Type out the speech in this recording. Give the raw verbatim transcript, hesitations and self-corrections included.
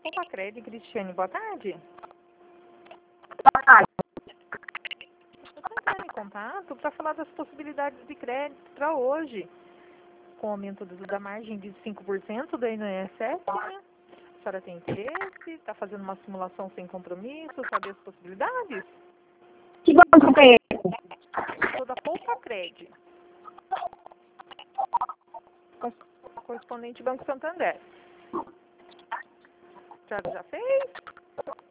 Poupa-Cred, Cristiane, boa tarde. Ah, Você está em contato para falar das possibilidades de crédito para hoje. Com o aumento do- da margem de cinco por cento do I N S S, né? A senhora tem interesse? Está fazendo uma simulação sem compromisso? Sabe as possibilidades? que banco é esse? Sou da Poupa-Cred, correspondente Banco Santander. A senhora já fez?